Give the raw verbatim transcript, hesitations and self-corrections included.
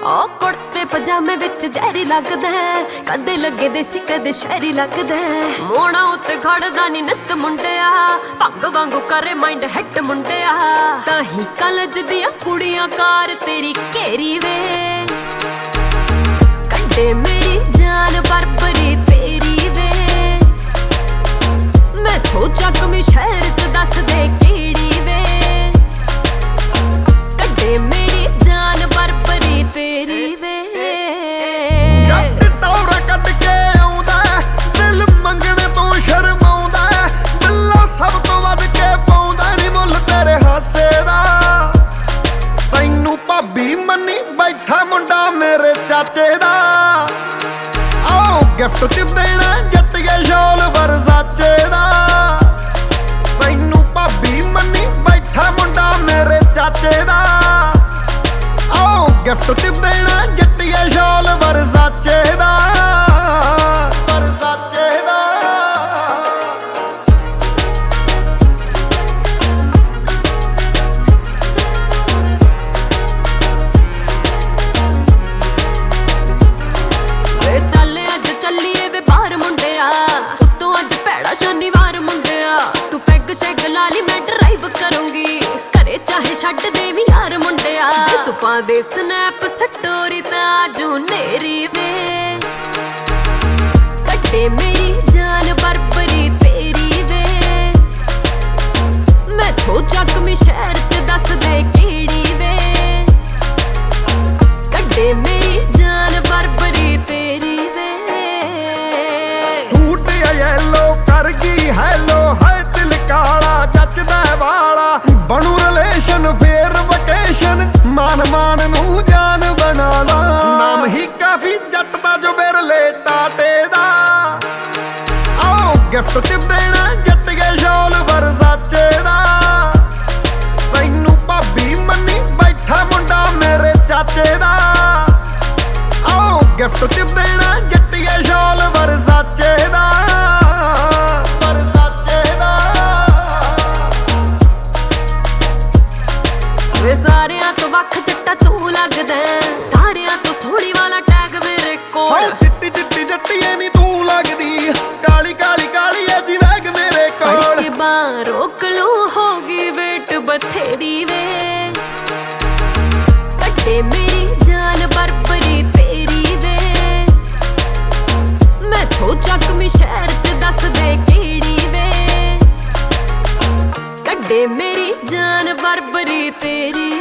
ओ कुर्ते पजामे विच जहरी लगदा कदे लगे देसी कदे शहरी लगदा मोड़ा उत्ते खड़दा नी नित मुंडिया पग वांगू करे माइंड हिट मुंडिया ताही कॉलेज दियां कुड़ियां कार तेरी घेरी वे कड्डे मेरी जान बरबरी तेरी वे मैं थो चकमी शहर च दस दे केड़ी वे कड्डे मेरी जान बरबरी तेरी वे जट टौरा कट के आउंदा दिल मंगणे तो शर्माउंदा दिलों सब तो वध के पाउंदा नी मुल तेरे हासे दा तैनू भाबी मनी बैठा मुंडा मेरे चाचे दा आओ गिफ्ट च देना जट्टिए शॉल वरसाचे दा तैनू भाबी मनी बैठा मुंडा मेरे चाचे दा आओ गिफ्ट च देना जट्टिए शॉल वरसाचे दा वरसाचे दा चल अज चलीए वे बाहर मुंडिया उत्तों अज भैड़ा शनिवार मुंडिया तू पैग शैग लाली मैं ड्राइव करूंगी घरे चाहे छड्ड देवी यार मुंडिया जे तू पा दे स्नैप स्टोरी ता आजू नेरी वे कड्डे मेरी जान बरबरी तेरी वे मैं थो चकमी शहर च दस दे केड़ी वे कड्डे मेरी जान बरबरी तेरी येलो कर गई हेलो है दिल काला जचदा वाला बनू रिलेशन फेर वकेशन मान मान नू जान बना ला नाम ही काफी जट दा जो बिरले टाटे दा आओ गिफ्ट च देना जट्टिए शॉल वरसाचे दा तैनू भाबी मनी बैठा मुंडा मेरे चाचे दा आओ गिफ्ट च देना जट्टिए शॉल वरसाचे दा वे सारियां तो वख चिट्टा तू लगदा सारियां तो सोहणी वाला टैग मेरे कोल चिट्टी चिट्टी जट्टिए नी तू लगदी काली काली काली ऐ जी वैग मेरे कोल के बाहर रोक लू होगी वेट बथेरी वे कड्डे मेरी जान बरबरी तेरी वे मैं थो चकमी शहर च दस दे केड़ी वे कड्डे मेरी जान बरबरी तेरी